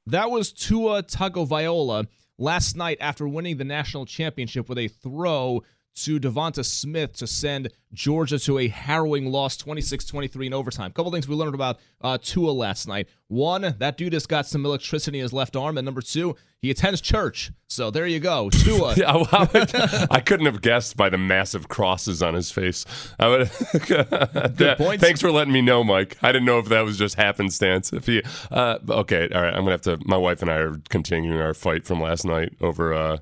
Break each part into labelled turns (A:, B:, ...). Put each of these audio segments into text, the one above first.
A: That was Tua Tagovailoa last night after winning the national championship with a throw to Devonta Smith to send Georgia to a harrowing loss, 26-23 in overtime. A couple things we learned about Tua last night. One, that dude has got some electricity in his left arm. And number two, he attends church. So there you go, Tua.
B: Yeah, well, I couldn't have guessed by the massive crosses on his face. Good
A: point.
B: Thanks for letting me know, Mike. I didn't know if that was just happenstance. Okay, all right. I'm gonna have to. My wife and I are continuing our fight from last night over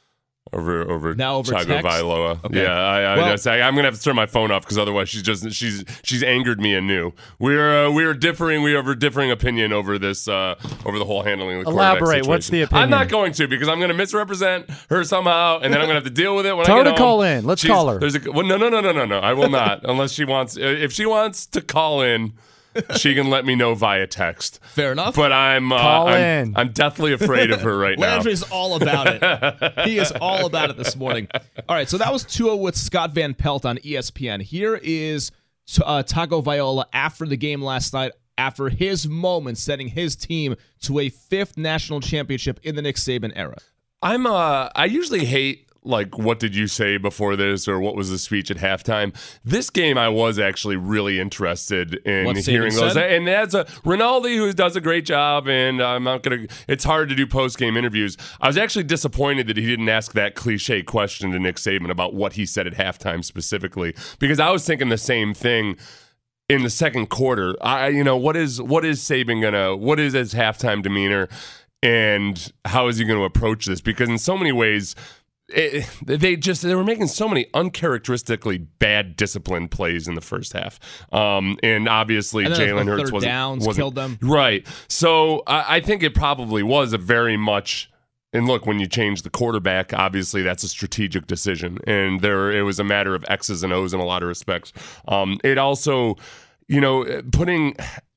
B: Tagovailoa.
A: Okay.
B: Yeah, I'm gonna have to turn my phone off because otherwise she's angered me anew. We're differing. We have a differing opinion over this over the whole handling of the quarterback
C: Elaborate.
B: situation.
C: What's the opinion?
B: I'm not going to because I'm gonna misrepresent her somehow, and then I'm gonna have to deal with it when
C: Tell
B: I
C: her
B: get
C: to
B: home.
C: call in. Let's call her.
B: No. I will not unless she wants. If she wants to call in. She can let me know via text.
A: Fair enough.
B: But I'm deathly afraid of her right now.
A: Landry's all about it. He is all about it this morning. All right, so that was Tua with Scott Van Pelt on ESPN. Here is Tagovailoa after the game last night, after his moment setting his team to a 5th national championship in the Nick Saban era.
B: I usually hate like what did you say before this or what was the speech at halftime. This game I was actually really interested in hearing those. And that's Rinaldi who does a great job, and it's hard to do post-game interviews. I was actually disappointed that he didn't ask that cliche question to Nick Saban about what he said at halftime specifically, because I was thinking the same thing in the second quarter. What is Saban what is his halftime demeanor and how is he going to approach this? Because in so many ways, they were making so many uncharacteristically bad disciplined plays in the first half, and obviously Jalen Hurts wasn't
A: killed them.
B: Right. So I think it probably was a very much. And look, when you change the quarterback, obviously that's a strategic decision, and it was a matter of X's and O's in a lot of respects. It also, putting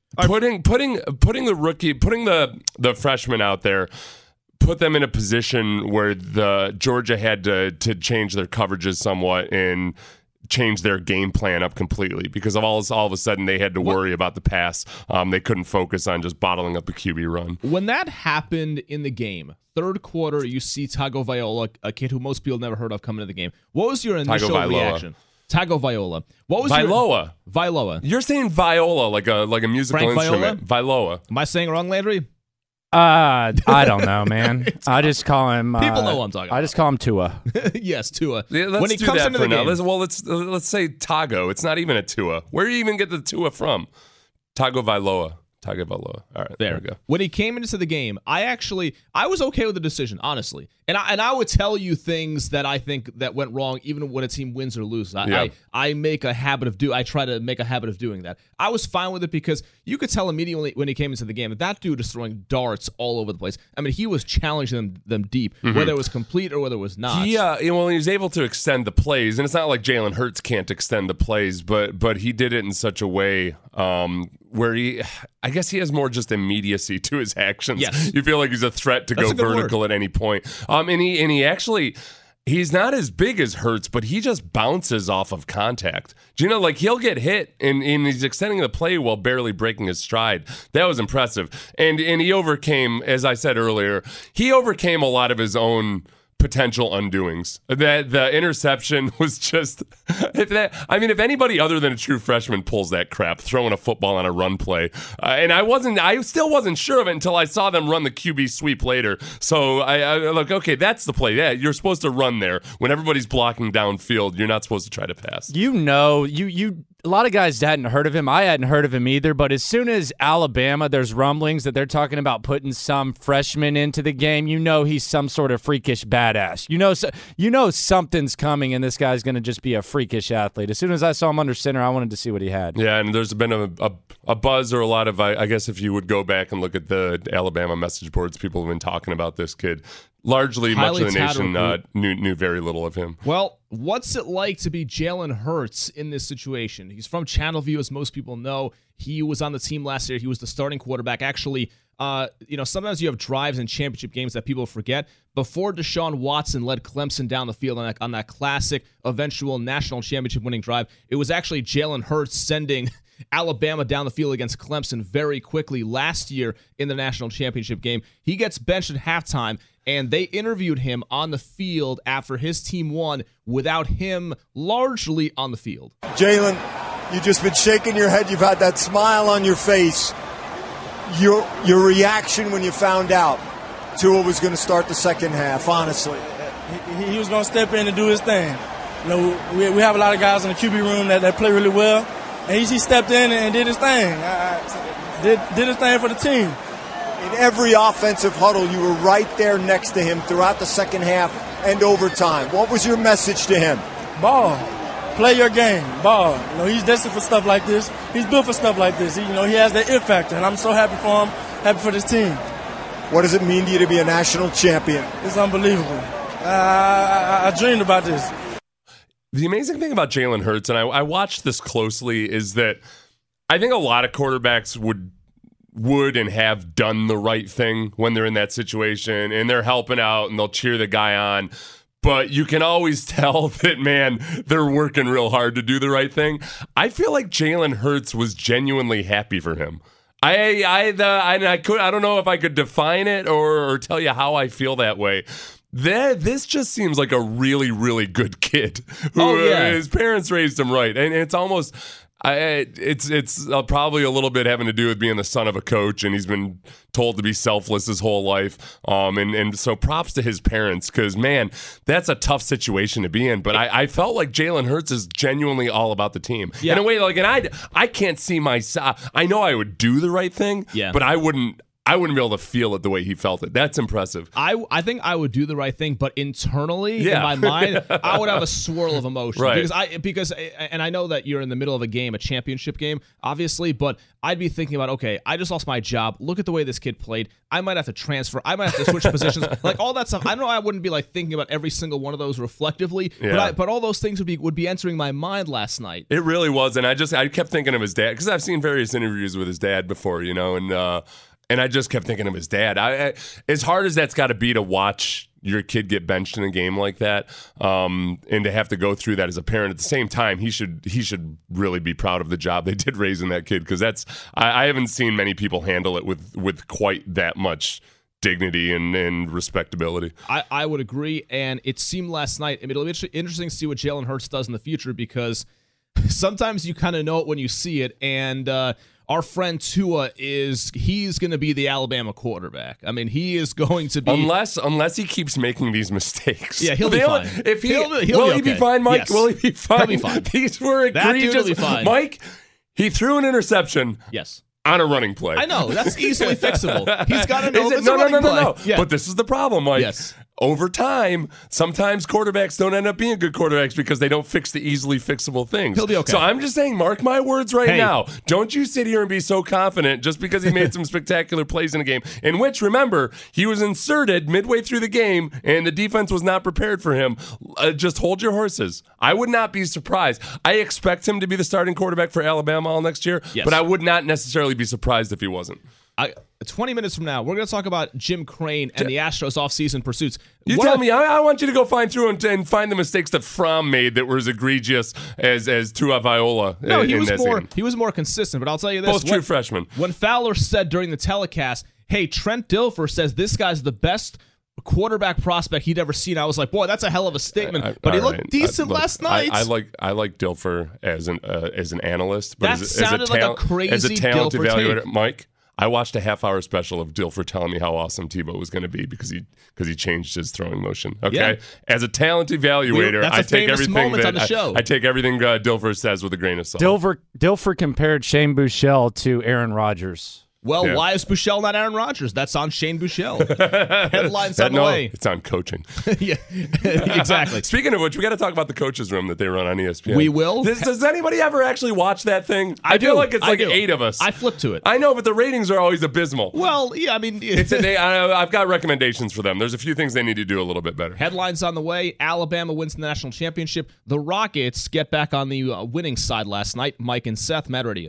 B: the rookie, putting the freshman out there. Put them in a position where the Georgia had to change their coverages somewhat and change their game plan up completely because of all of a sudden they had to worry about the pass. They couldn't focus on just bottling up a QB run.
A: When that happened in the game, third quarter, you see Tagovailoa, a kid who most people never heard of, come into the game. What was your initial reaction? Tagovailoa. What was Vailoa?
B: You're saying viola like a musical
A: Frank
B: instrument. Viola.
A: Am I saying it wrong, Landry?
C: I don't know, man. I just call him.
A: People know what I'm talking about.
C: I just call him Tua.
A: Yes, Tua.
B: Yeah,
A: when he comes into the game.
B: Let's say Tago. It's not even a Tua. Where do you even get the Tua from? Tagovailoa. All right, there we go.
A: When he came into the game, I was okay with the decision, honestly. And I would tell you things that I think that went wrong, even when a team wins or loses. I make a habit of I try to make a habit of doing that. I was fine with it because you could tell immediately when he came into the game that dude is throwing darts all over the place. I mean, he was challenging them deep, whether it was complete or whether it was not.
B: Yeah, he was able to extend the plays, and it's not like Jalen Hurts can't extend the plays, but he did it in such a way where I guess he has more just immediacy to his actions.
A: Yes.
B: You feel like he's a threat to go vertical at any point. And he actually, he's not as big as Hurts, but he just bounces off of contact. Do you know, like he'll get hit and he's extending the play while barely breaking his stride. That was impressive. And he overcame, as I said earlier, a lot of his own potential undoings. That the interception was just if anybody other than a true freshman pulls that crap, throwing a football on a run play, and I still wasn't sure of it until I saw them run the QB sweep later. So I look, okay, that's the play. Yeah, you're supposed to run there when everybody's blocking downfield. You're not supposed to try to pass.
C: A lot of guys hadn't heard of him. I hadn't heard of him either. But as soon as Alabama, there's rumblings that they're talking about putting some freshman into the game. He's some sort of freakish badass. Something's coming, and this guy's going to just be a freakish athlete. As soon as I saw him under center, I wanted to see what he had.
B: Yeah, and there's been a buzz or a lot of, I guess if you would go back and look at the Alabama message boards, people have been talking about this kid. Largely, much of the nation knew very little of him.
A: Well, what's it like to be Jalen Hurts in this situation? He's from Channelview, as most people know. He was on the team last year. He was the starting quarterback. Actually, sometimes you have drives in championship games that people forget. Before Deshaun Watson led Clemson down the field on that classic eventual national championship winning drive, it was actually Jalen Hurts sending Alabama down the field against Clemson very quickly last year in the national championship game. He gets benched at halftime, and they interviewed him on the field after his team won without him largely on the field.
D: Jalen, you've just been shaking your head. You've had that smile on your face. Your reaction when you found out Tua was going to start the second half, honestly.
E: He was going to step in and do his thing. You know, we have a lot of guys in the QB room that play really well, and he stepped in and did his thing. Did his thing for the team.
D: In every offensive huddle, you were right there next to him throughout the second half and overtime. What was your message to him?
E: Ball. Play your game. Ball. You know, he's destined for stuff like this. He's built for stuff like this. He has that it factor, and I'm so happy for him, happy for this team.
D: What does it mean to you to be a national champion?
E: It's unbelievable. I dreamed about this.
B: The amazing thing about Jalen Hurts, and I watched this closely, is that I think a lot of quarterbacks would and have done the right thing when they're in that situation, and they're helping out, and they'll cheer the guy on. But you can always tell that, man, they're working real hard to do the right thing. I feel like Jalen Hurts was genuinely happy for him. I don't know if I could define it or tell you how I feel that way. This just seems like a really, really good kid who his parents raised him right, and it's almost. It's probably a little bit having to do with being the son of a coach, and he's been told to be selfless his whole life. And so props to his parents, because, man, that's a tough situation to be in. But I felt like Jalen Hurts is genuinely all about the team. Yeah. In a way, like, and I can't see myself. I know I would do the right thing, but I wouldn't be able to feel it the way he felt it. That's impressive.
A: I think I would do the right thing, but internally in my mind, I would have a swirl of emotion.
B: Right.
A: Because I know that you're in the middle of a game, a championship game, obviously, but I'd be thinking about, okay, I just lost my job. Look at the way this kid played. I might have to transfer. I might have to switch positions. Like all that stuff. I know I wouldn't be like thinking about every single one of those reflectively, but all those things would be entering my mind last night.
B: It really was, and I kept thinking of his dad, because I've seen various interviews with his dad before, and I just kept thinking of his dad. As hard as that's got to be to watch your kid get benched in a game like that, and to have to go through that as a parent, at the same time, he should really be proud of the job they did raising that kid, because I haven't seen many people handle it with quite that much dignity and respectability.
A: I would agree, and it seemed last night. I mean, it'll be interesting to see what Jalen Hurts does in the future, because sometimes you kind of know it when you see it, and our friend Tua he's going to be the Alabama quarterback. I mean, he is going to be
B: unless he keeps making these mistakes.
A: Yeah, he'll be fine.
B: If
A: will
B: he be fine, Mike?
A: Yes.
B: Will he be fine?
A: He'll be fine.
B: These were egregious.
A: That dude will be fine.
B: Mike, he threw an interception.
A: Yes.
B: On a running play.
A: I know. That's easily fixable. He's got to know if it's a running play.
B: No.
A: Yeah.
B: But this is the problem, Mike.
A: Yes.
B: Over time, sometimes quarterbacks don't end up being good quarterbacks because they don't fix the easily fixable things.
A: He'll be okay.
B: So I'm just saying, mark my words right now. Don't you sit here and be so confident just because he made some spectacular plays in a game, in which, remember, he was inserted midway through the game and the defense was not prepared for him. Just hold your horses. I would not be surprised. I expect him to be the starting quarterback for Alabama all next year, but I would not necessarily be surprised if he wasn't.
A: 20 minutes from now, we're going to talk about Jim Crane and the Astros offseason pursuits.
B: Tell me, I want you to go find through and find the mistakes that Fromm made that were as egregious as Tua Viola.
A: No, he was more consistent, but I'll tell you this.
B: Both true freshmen.
A: When Fowler said during the telecast, hey, Trent Dilfer says this guy's the best quarterback prospect he'd ever seen, I was like, boy, that's a hell of a statement. But he looked decent last night.
B: I like Dilfer as an analyst, but
A: that sounded like a crazy
B: as a talent
A: Dilfer
B: evaluator.
A: take.
B: Mike, I watched a half-hour special of Dilfer telling me how awesome Tebow was going to be because he changed his throwing motion. Okay,
A: yeah.
B: As a talent evaluator, I take everything I take everything Dilfer says with a grain of salt.
C: Dilfer compared Shane Buechele to Aaron Rodgers.
A: Well, why is Buechele not Aaron Rodgers? That's on Shane Buechele. Headlines on the way.
B: It's on coaching.
A: Yeah, exactly.
B: Speaking of which, we got to talk about the coaches' room that they run on ESPN.
A: We will.
B: Does anybody ever actually watch that thing? I feel like it's like 8 of us.
A: I flip to it.
B: I know, but the ratings are always abysmal.
A: Well, yeah, I mean,
B: I've got recommendations for them. There's a few things they need to do a little bit better.
A: Headlines on the way. Alabama wins the national championship. The Rockets get back on the winning side last night. Mike and Seth, Mad Radio.